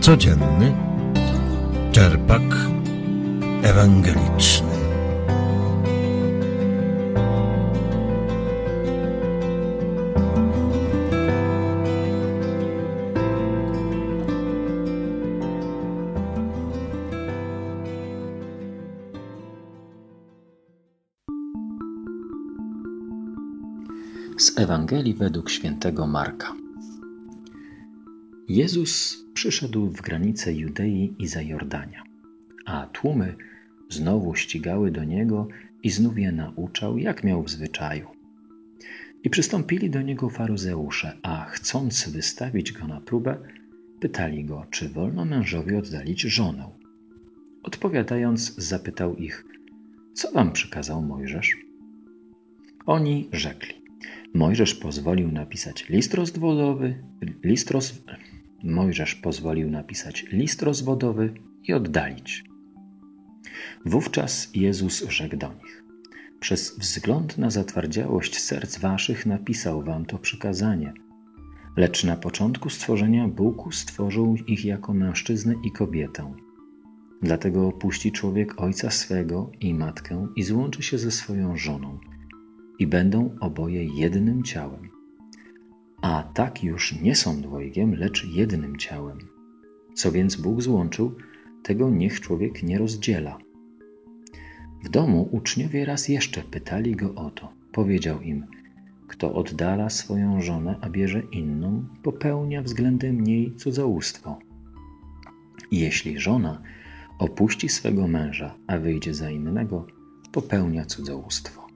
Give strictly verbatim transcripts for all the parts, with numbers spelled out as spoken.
Codzienny czerpak ewangeliczny. Z Ewangelii według świętego Marka. Jezus przyszedł w granice Judei i Zajordania, a tłumy znowu ścigały do Niego i znów je nauczał, jak miał w zwyczaju. I przystąpili do Niego faryzeusze, a chcąc wystawić Go na próbę, pytali Go, czy wolno mężowi oddalić żonę. Odpowiadając, zapytał ich, co wam przykazał Mojżesz? Oni rzekli, Mojżesz pozwolił napisać list rozwodowy, list roz... Mojżesz pozwolił napisać list rozwodowy i oddalić. Wówczas Jezus rzekł do nich, przez wzgląd na zatwardziałość serc waszych napisał wam to przykazanie, lecz na początku stworzenia Bóg stworzył ich jako mężczyznę i kobietę. Dlatego opuści człowiek ojca swego i matkę i złączy się ze swoją żoną, i będą oboje jednym ciałem. A tak już nie są dwojgiem, lecz jednym ciałem. Co więc Bóg złączył, tego niech człowiek nie rozdziela. W domu uczniowie raz jeszcze pytali go o to. Powiedział im, kto oddala swoją żonę, a bierze inną, popełnia względem niej cudzołóstwo. Jeśli żona opuści swego męża, a wyjdzie za innego, popełnia cudzołóstwo.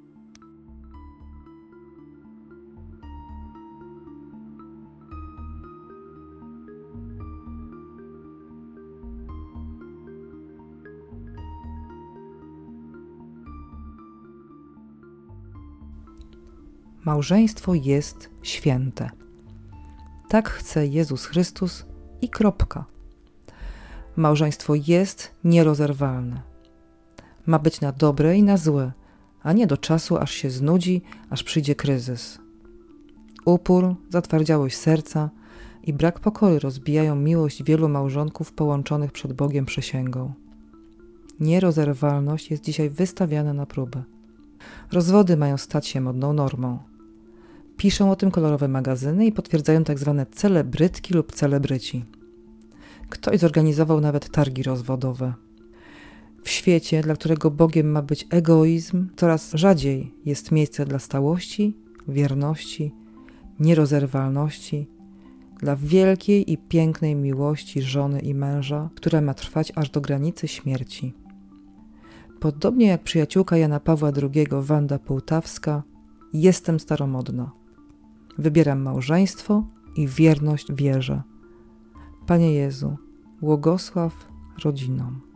Małżeństwo jest święte. Tak chce Jezus Chrystus i kropka. Małżeństwo jest nierozerwalne. Ma być na dobre i na złe, a nie do czasu, aż się znudzi, aż przyjdzie kryzys. Upór, zatwardziałość serca i brak pokory rozbijają miłość wielu małżonków połączonych przed Bogiem przysięgą. Nierozerwalność jest dzisiaj wystawiana na próbę. Rozwody mają stać się modną normą. Piszą o tym kolorowe magazyny i potwierdzają tak zwane celebrytki lub celebryci. Ktoś zorganizował nawet targi rozwodowe. W świecie, dla którego Bogiem ma być egoizm, coraz rzadziej jest miejsce dla stałości, wierności, nierozerwalności, dla wielkiej i pięknej miłości żony i męża, która ma trwać aż do granicy śmierci. Podobnie jak przyjaciółka Jana Pawła drugiego, Wanda Połtawska, jestem staromodna. Wybieram małżeństwo i wierność wierze. Panie Jezu, błogosław rodzinom.